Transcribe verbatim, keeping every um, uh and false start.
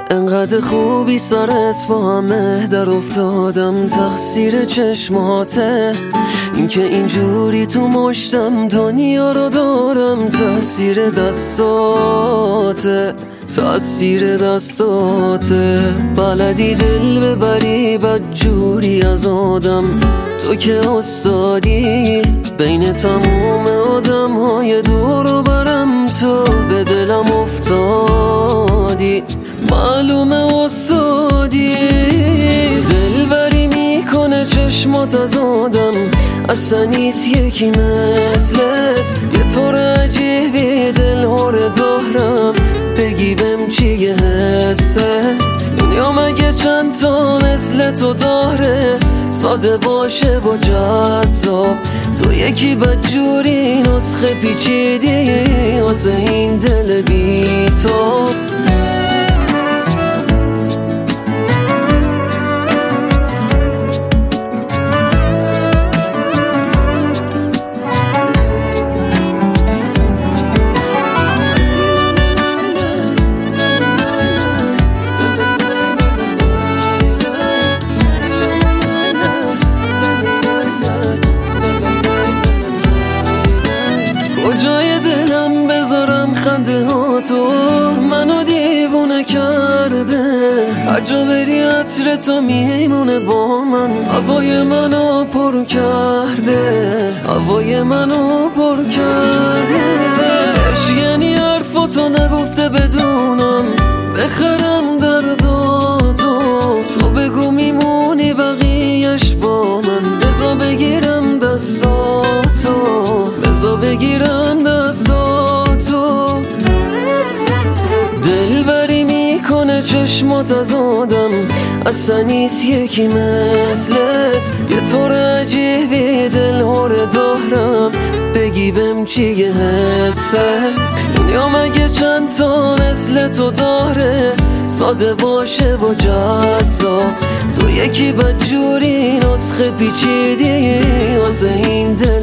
انقدر خوبی سرت با همه در افتادم، تقصیر چشماته. اینکه اینجوری تو مشتم دنیا رو دارم، تأثیر دستاته، تأثیر دستاته. بلدی دل ببری بدجوری از آدم، تو که استادی بین تموم آدم های دور و برم. تو به دلم افتادی، معلومه استادی. دلبری میکنه چشمات از آدم، اصلا نیست یکی مثلت. یه طور عجیبی دل هاره دارم، بگی بهم چیه حست. دنیا مگه چند تا مثل تو داره، ساده باشه و جذاب. تو یکی بدجوری نسخه پیچیدی واسه این دل بی‌تاب. کجای دلم بذارم خنده ها تو، منو دیوونه کرده. هر جا بری عطر تو میمونه با من، هوای منو پر کرده، هوای منو پر کرده. عشق یعنی حرفاتو نگفته بدونم، بخرم درداتو. تو بگو میمونی بقیه‌اش با من، بذار بگیرم دستاتو، بذار بگیرم دستاتو. دلبری میکنه چشمات از آدم، اصلا نیست یکی مثلت. یه طور عجیبی دل هاره دارم، بگی بهم چیه حست. دنیا مگه چند تا مثل تو داره، ساده باشه و جذاب. تو یکی بدجوری نسخه پیچیدی واسه این دل